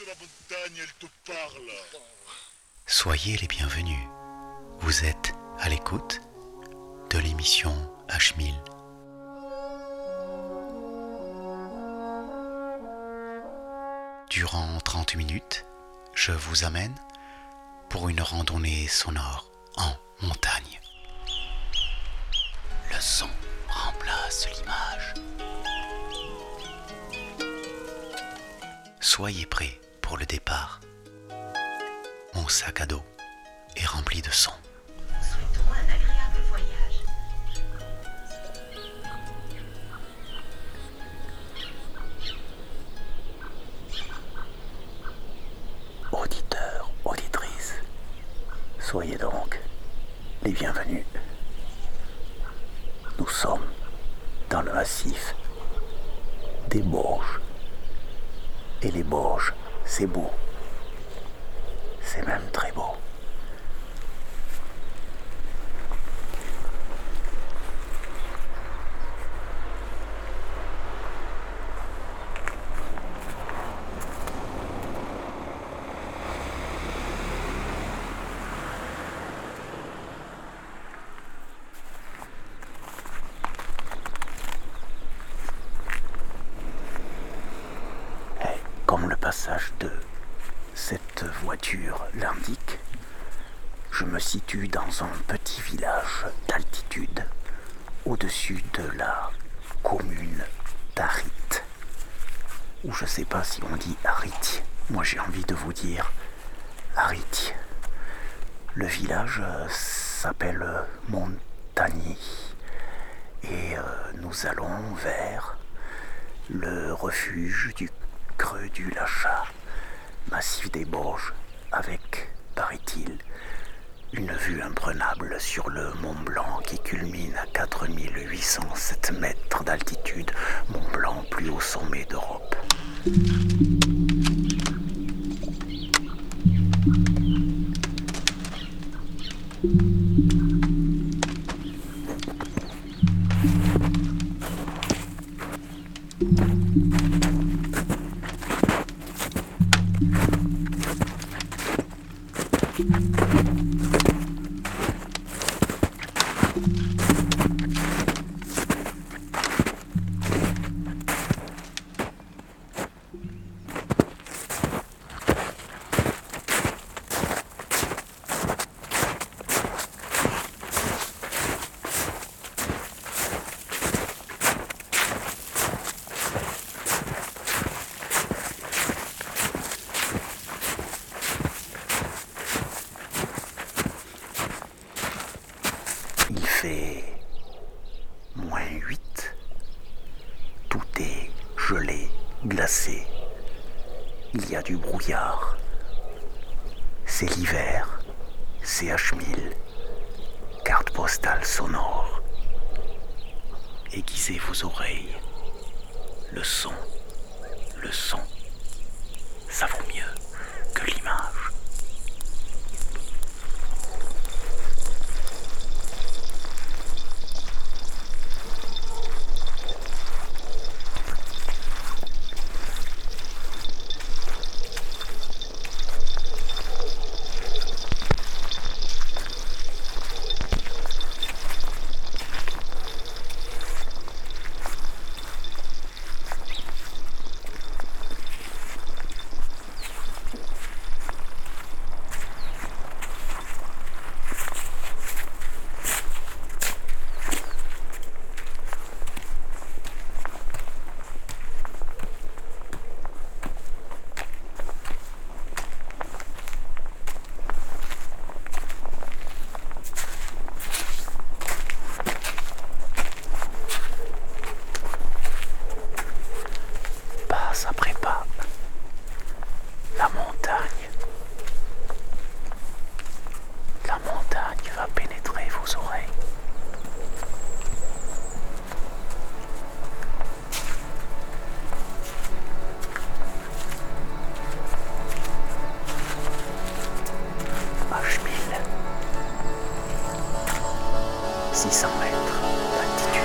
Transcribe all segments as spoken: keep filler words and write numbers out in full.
la montagne, elle te parle. Soyez les bienvenus. Vous êtes à l'écoute de l'émission H mille. Durant trente minutes, je vous amène pour une randonnée sonore en montagne. Le son remplace l'image. Soyez prêts pour le départ. Mon sac à dos est rempli de sons. Souhaitons un agréable voyage. Auditeurs, auditrices, soyez donc les bienvenus. Nous sommes dans le massif des Bauges. Et les Bauges, c'est beau. C'est même très beau. Comme le passage de cette voiture l'indique, je me situe dans un petit village d'altitude au-dessus de la commune d'Arit. Ou je ne sais pas si on dit Ariti. Moi j'ai envie de vous dire Ariti. Le village euh, s'appelle Montagny et euh, nous allons vers le refuge du creux du Lachat, massif des Bauges, avec, paraît-il, une vue imprenable sur le Mont Blanc qui culmine à quatre mille huit cent sept mètres d'altitude, Mont Blanc, plus haut sommet d'Europe. Il fait moins huit. Tout est gelé, glacé. Il y a du brouillard. C'est l'hiver. C'est H mille. Carte postale sonore. Aiguisez vos oreilles. Le son. Le son. Ça vaut mieux que l'image. Après pas, la montagne. La montagne va pénétrer vos oreilles. H mille. six cents mètres d'altitude.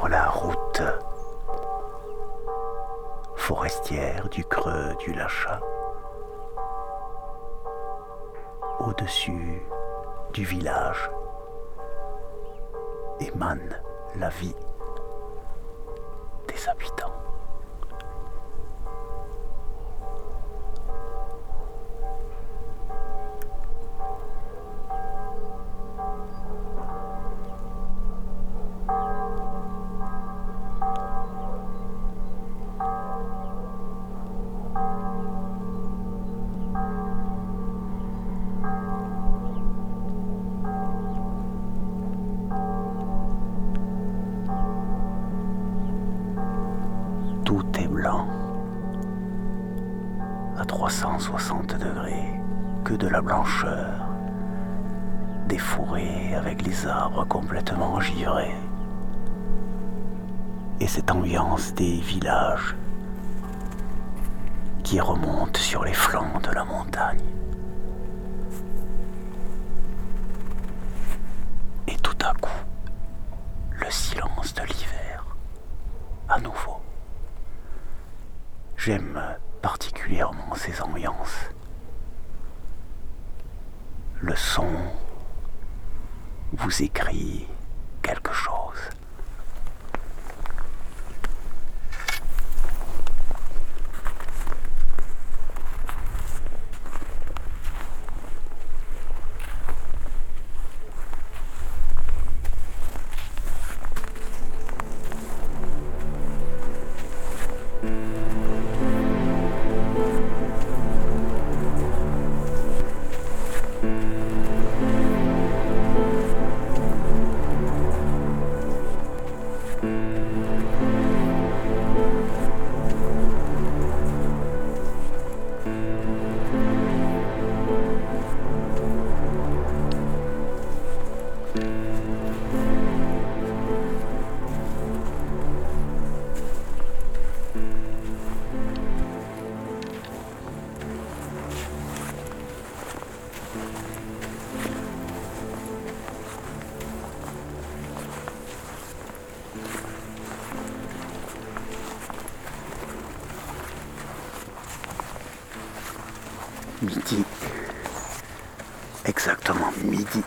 la route forestière du creux du Lachat, au-dessus du village, émane la vie des habitants. Tout est blanc, à trois cent soixante degrés, que de la blancheur, des forêts avec les arbres complètement givrés, et cette ambiance des villages qui remonte sur les flancs de la montagne. Et tout à coup, le silence de l'hiver, à nouveau. J'aime particulièrement ces ambiances. Le son vous écrit quelque chose. Midi, exactement midi,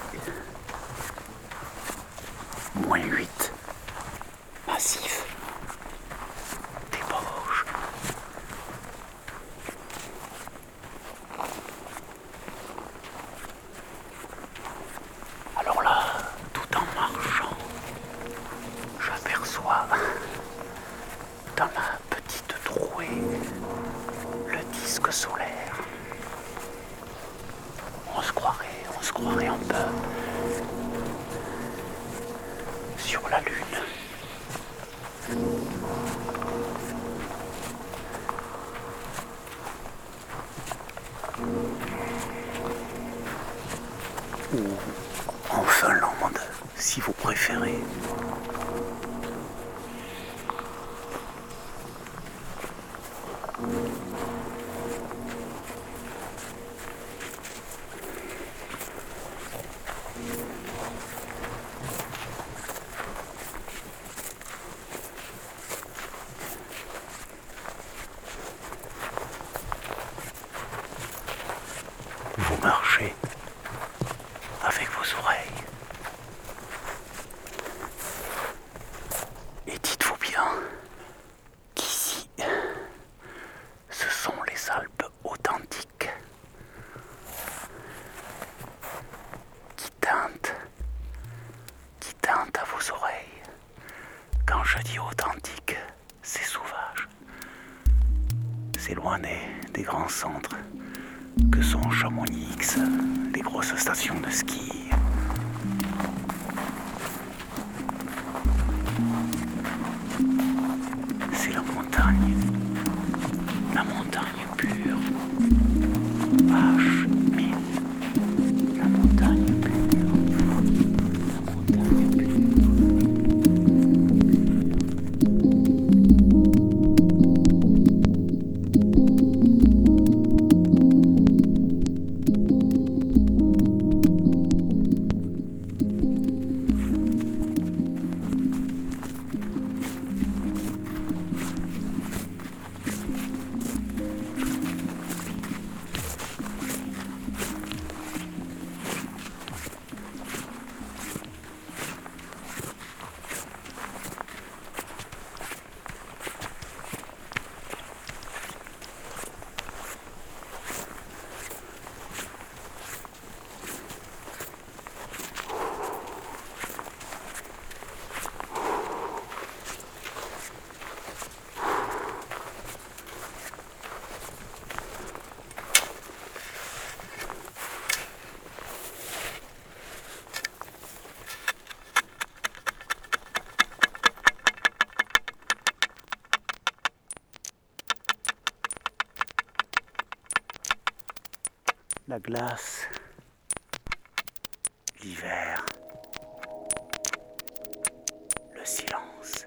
moins huit, massif, des Vosges. Alors là, tout en marchant, j'aperçois dans ma petite trouée le disque solaire. On se croirait, on se croirait un peu sur la Lune. Ou en Finlande, si vous préférez. Vous marchez avec vos oreilles. Et dites-vous bien qu'ici, ce sont les Alpes authentiques qui teintent, qui teintent à vos oreilles. Quand je dis authentique, c'est sauvage. C'est loin des, des grands centres que sont Chamonix, les grosses stations de ski. C'est la montagne, la montagne pure, H mille, la montagne pure, la montagne pure. la glace, l'hiver, le silence.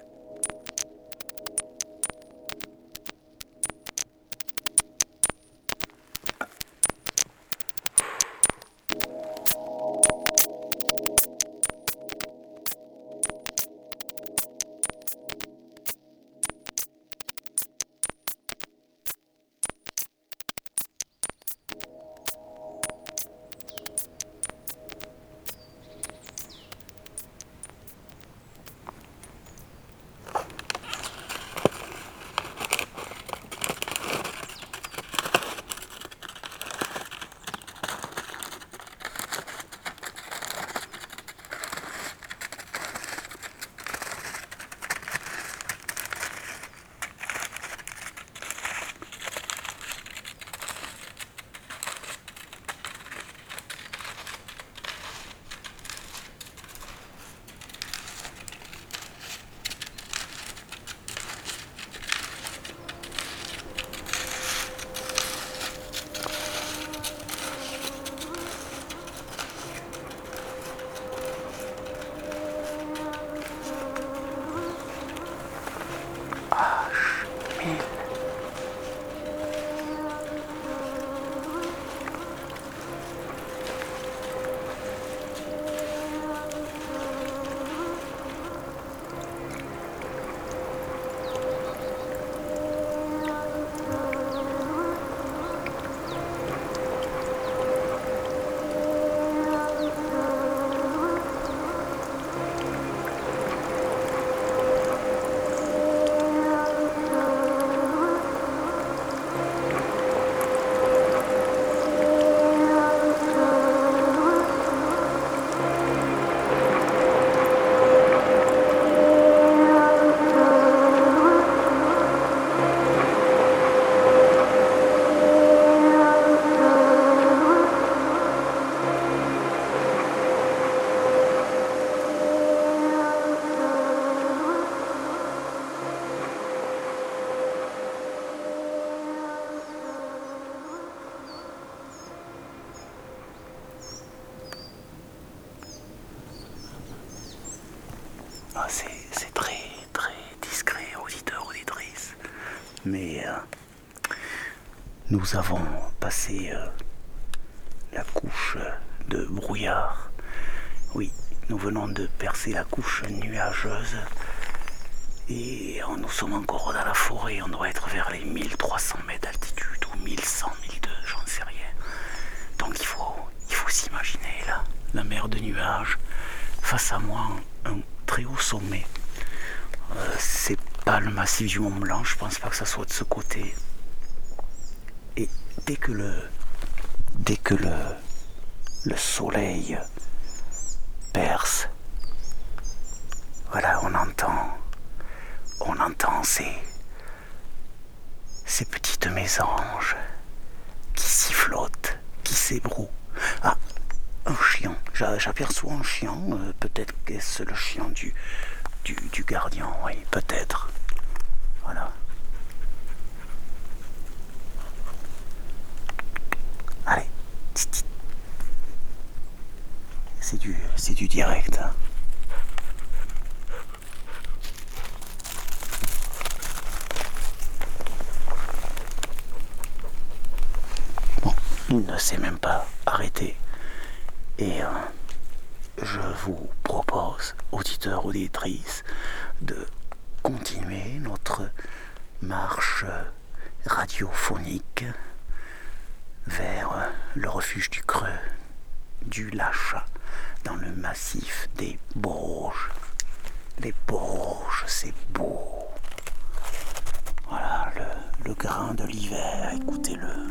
Ah, c'est, c'est très très discret, auditeur, auditrice. Mais euh, nous avons passé euh, la couche de brouillard. Oui, nous venons de percer la couche nuageuse. Et euh, nous sommes encore dans la forêt. On doit être vers les mille trois cents mètres d'altitude ou mille cent, mille deux cents, j'en sais rien. Donc il faut, il faut s'imaginer là, la mer de nuages. Face à moi, un très haut sommet. Euh, c'est pas le massif du Mont Blanc, je pense pas que ça soit de ce côté. Et dès que le, dès que le, le soleil perce, voilà, on entend, on entend ces, ces petites mésanges qui sifflotent, qui s'ébrouent. Ah, un chien, j'aperçois un chien, euh, peut-être que c'est le chien du, du, du gardien, oui, peut-être. Voilà. Allez, c'est du, c'est du direct. Hein. Bon, il ne s'est même pas arrêté. Et euh, je vous propose, auditeurs, auditrices, de continuer notre marche radiophonique vers le refuge du creux du Lachat, dans le massif des Bauges. Les Bauges, c'est beau. Voilà, le, le grain de l'hiver, écoutez-le.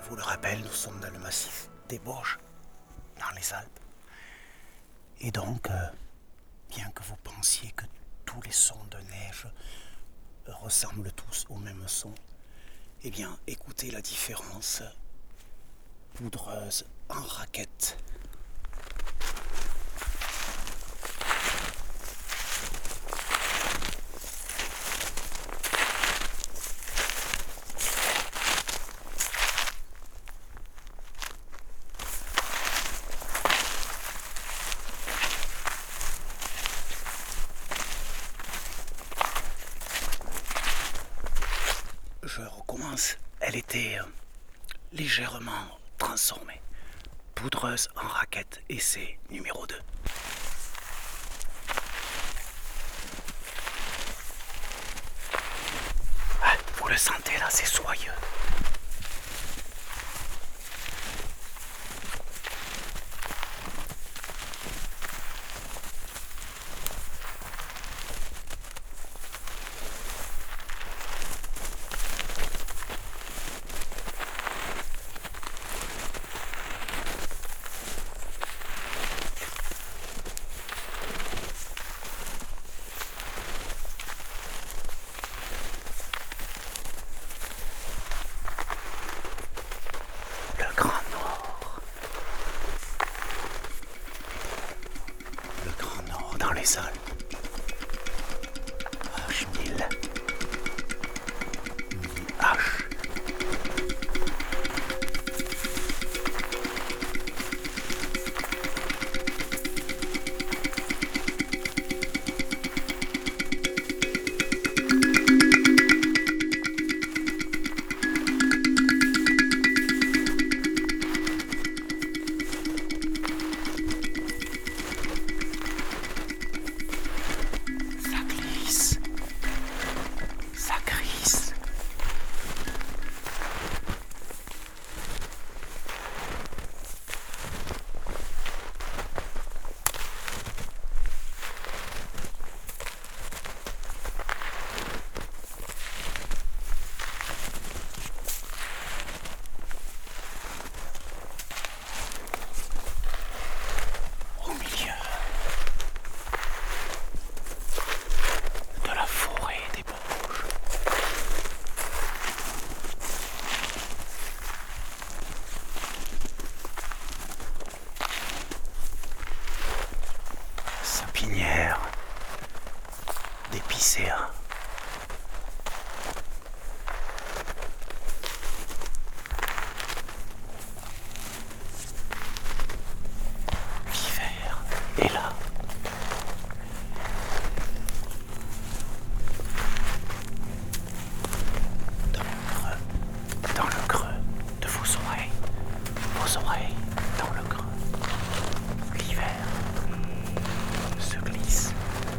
vous le rappelle, nous sommes dans le massif des Bauges, dans les Alpes. Et donc, euh, bien que vous pensiez que tous les sons de neige ressemblent tous au même son, eh bien, écoutez la différence. Poudreuse en raquette. Je recommence. Elle était euh, légèrement transformée. Poudreuse en raquette, essai numéro deux. Ah, vous le sentez là, c'est soyeux. Dans les Alpes, H mille, H. Sapinière d'épicéa. L'hiver est là. Dans le creux, dans le creux de vos oreilles, vos oreilles dans le creux. L'hiver se glisse.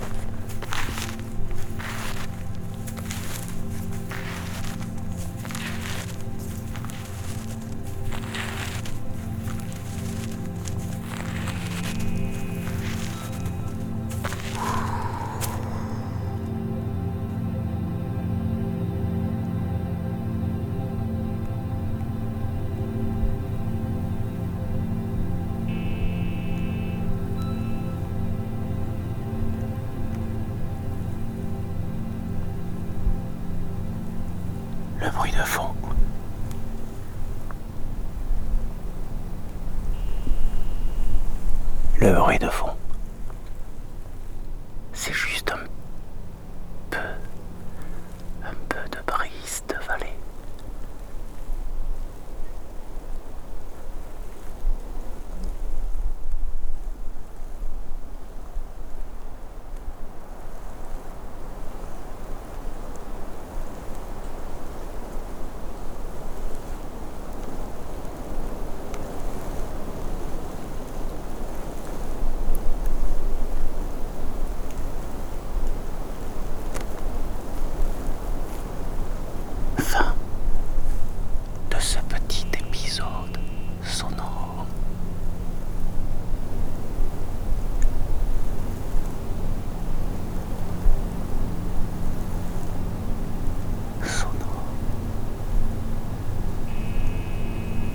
Le bruit de fond. Le bruit de fond. C'est juste un peu, un peu de brise de vallée. Fin de ce petit épisode sonore. Sonore.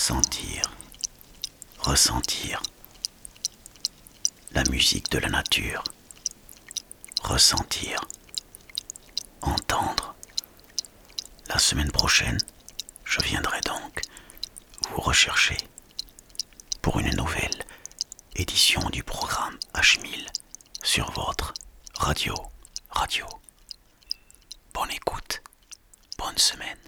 sentir, ressentir la musique de la nature, ressentir, entendre. La semaine prochaine, je viendrai donc vous rechercher pour une nouvelle édition du programme H mille sur votre radio, radio. Bonne écoute, bonne semaine.